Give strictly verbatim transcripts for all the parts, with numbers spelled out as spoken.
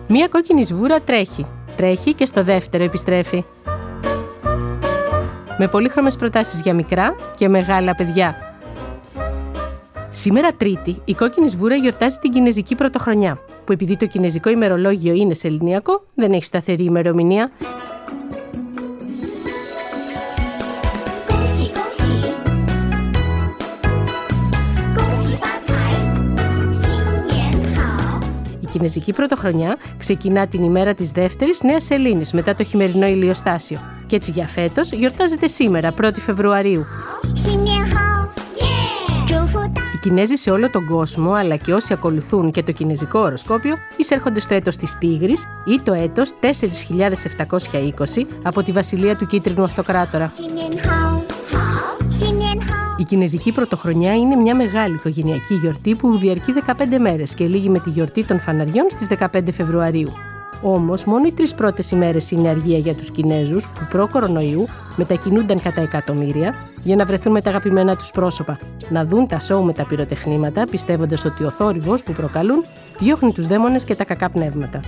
Μία κόκκινη σβούρα τρέχει. Τρέχει και στο δεύτερο επιστρέφει. Με πολύχρωμες προτάσεις για μικρά και μεγάλα παιδιά. Σήμερα Τρίτη, η κόκκινη σβούρα γιορτάζει την Κινεζική Πρωτοχρονιά, που επειδή το κινεζικό ημερολόγιο είναι σεληνιακό, δεν έχει σταθερή ημερομηνία. Η Κινεζική Πρωτοχρονιά ξεκινά την ημέρα της δεύτερης Νέας Σελήνης μετά το χειμερινό ηλιοστάσιο και έτσι για φέτος γιορτάζεται σήμερα, πρώτη Φεβρουαρίου. Οι Κινέζοι σε όλο τον κόσμο, αλλά και όσοι ακολουθούν και το κινεζικό οροσκόπιο, εισέρχονται στο έτος της Τίγρης ή το έτος τέσσερις χιλιάδες επτακόσια είκοσι από τη βασιλεία του Κίτρινου Αυτοκράτορα. Η Κινεζική Πρωτοχρονιά είναι μια μεγάλη οικογενειακή γιορτή που διαρκεί δεκαπέντε μέρες και λήγει με τη γιορτή των φαναριών στις δεκαπέντε Φεβρουαρίου. Όμως, μόνο οι τρεις πρώτες ημέρες είναι αργία για τους Κινέζους που προ-κορονοϊού μετακινούνταν κατά εκατομμύρια για να βρεθούν με τα αγαπημένα τους πρόσωπα, να δουν τα σόου με τα πυροτεχνήματα, πιστεύοντας ότι ο θόρυβος που προκαλούν διώχνει τους δαίμονες και τα κακά πνεύματα.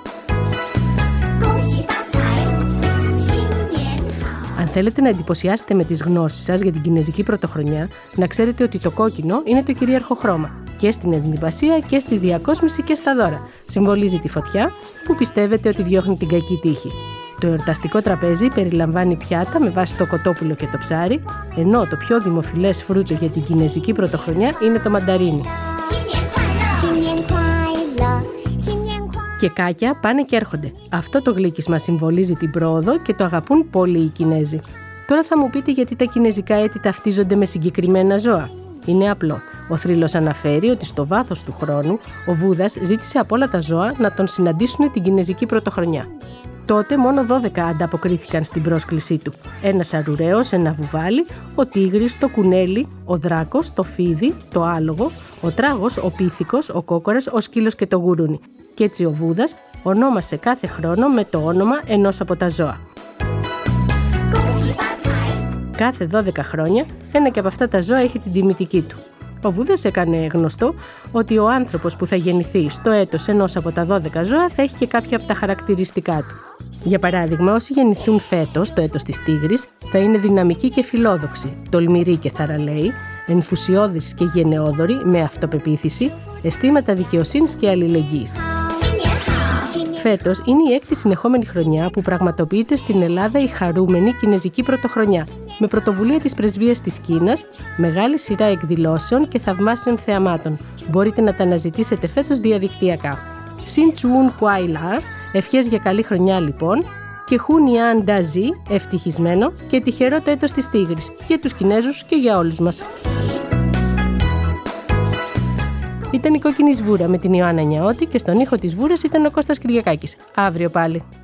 Αν θέλετε να εντυπωσιάσετε με τις γνώσεις σας για την Κινεζική Πρωτοχρονιά, να ξέρετε ότι το κόκκινο είναι το κυρίαρχο χρώμα και στην ενδυμασία και στη διακόσμηση και στα δώρα. Συμβολίζει τη φωτιά που πιστεύετε ότι διώχνει την κακή τύχη. Το εορταστικό τραπέζι περιλαμβάνει πιάτα με βάση το κοτόπουλο και το ψάρι, ενώ το πιο δημοφιλές φρούτο για την Κινεζική Πρωτοχρονιά είναι το μανταρίνι. Και κάκια πάνε και έρχονται. Αυτό το γλύκισμα συμβολίζει την πρόοδο και το αγαπούν πολύ οι Κινέζοι. Τώρα θα μου πείτε γιατί τα κινεζικά έτη ταυτίζονται με συγκεκριμένα ζώα. Είναι απλό. Ο θρύλος αναφέρει ότι στο βάθος του χρόνου ο Βούδας ζήτησε από όλα τα ζώα να τον συναντήσουν την Κινεζική Πρωτοχρονιά. Τότε μόνο δώδεκα ανταποκρίθηκαν στην πρόσκλησή του. Ένας αρουραίος, ένα βουβάλι, ο τίγρης, το κουνέλι, ο δράκος, το φίδι, το άλογο, ο τράγος, ο πίθηκος, ο κόκορας, ο σκύλος και το γουρούνι. Κι έτσι ο Βούδας ονόμασε κάθε χρόνο με το όνομα ενός από τα ζώα. Κάθε δώδεκα χρόνια ένα και από αυτά τα ζώα έχει την τιμητική του. Ο Βούδας έκανε γνωστό ότι ο άνθρωπος που θα γεννηθεί στο έτος ενός από τα δώδεκα ζώα θα έχει και κάποια από τα χαρακτηριστικά του. Για παράδειγμα, όσοι γεννηθούν φέτος, το έτος της Τίγρης, θα είναι δυναμικοί και φιλόδοξοι, τολμηροί και θαραλέοι, ενθουσιώδεις και γενναιόδοροι, με αυτοπεποίθηση, αισθήματα δικαιοσύνης και αλληλεγγύης. Φέτος είναι η έκτη συνεχόμενη χρονιά που πραγματοποιείται στην Ελλάδα η χαρούμενη Κινεζική Πρωτοχρονιά, με πρωτοβουλία της Πρεσβείας της Κίνας, μεγάλη σειρά εκδηλώσεων και θαυμάσιων θεαμάτων. Μπορείτε να τα αναζητήσετε φέτος διαδικτυακά. Sin Chun Kuai La, ευχές για καλή χρονιά λοιπόν, και Χουνιάν Νταζί, ευτυχισμένο και τυχερό το έτος της Τίγρης, για τους Κινέζους και για όλους μας. Ήταν η Κόκκινη Σβούρα με την Ιωάννα Νιαώτη και στον ήχο της Βούρας ήταν ο Κώστας Κυριακάκης. Αύριο πάλι.